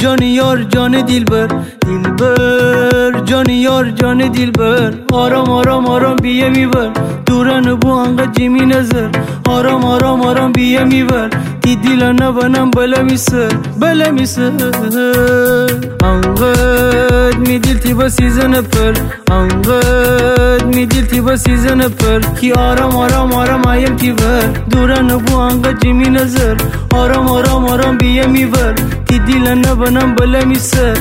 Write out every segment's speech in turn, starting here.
جان یار جان دلبر دلبر جان یار جان دلبر آرام آرام آرام بیه میبر دورن بو انقدر جیمی نظر آرام آرام آرام بیه میبر دی دیل نبنم بله میسر انقدر می دل تی با سیزن پر انقدر می دل تی با سیزن پر کی آرام آرام آرام آیم تی بر دورن بو انقدر جیمی نظر آرام آرام آرام بیه میبر دی دیل نبنم بله میسر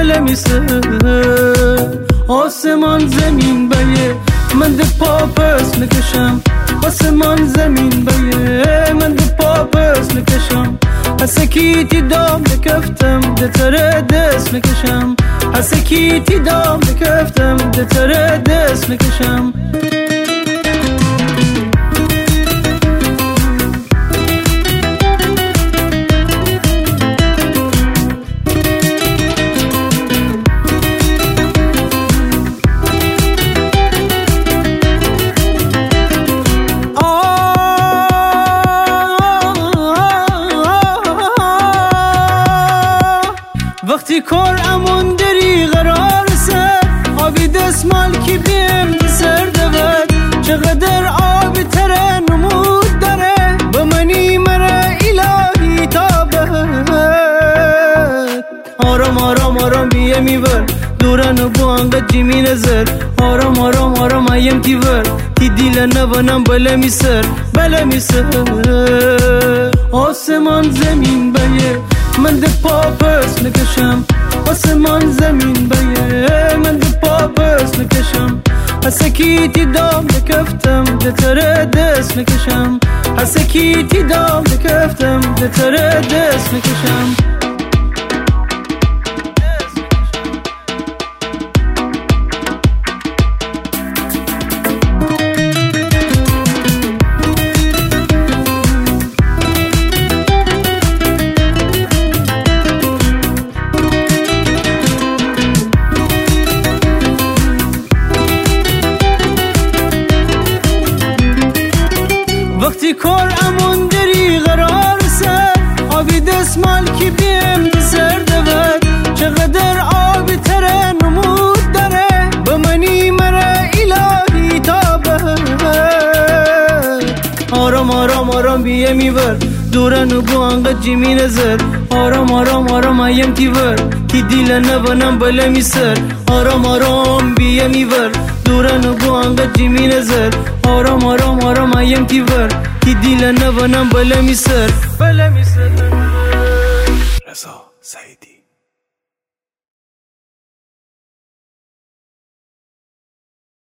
آسمان زمین بیه من ده پاپس نکشم آسمان زمین بیه من ده پاپس نکشم حسکیتی دام نکفتم ده تره دست نکشم حسکیتی دام نکفتم ده تره دست نکشم وقتی کار امون دری قرار سر آبی دستمال کی بیم سر دود چقدر آبی تره نمود داره به منی مره الهی تابد آرام آرام آرام بیه میبر دورن بو انقدر جیمی نظر آرام آرام آرام ایم تیور تی دیل نبنم بله میسر آسمان زمین بیه من ده پاپس نکشم آسمان زمین بیه من ده پاپس نکشم حسکیتی دام نکفتم ده تره دست نکشم حسکیتی دام نکفتم ده تره دست نکشم وقتی کار امون دری قرار سر آبی دستمال کی بیم سر دود چقدر آبی تره نمود داره به منی مره الهی تابد آرام آرام آرام بیه میبر دورن بو انقدر جیمی نظر آرام آرام آرام ایم تیور تی دیل نبنم بله میسر آرام آرام بیه میبر دورن بو انقدر جیمی نظر آرام آرام آرام ایم تیور تی دیل نبنم بله میسر رضا سعیدی.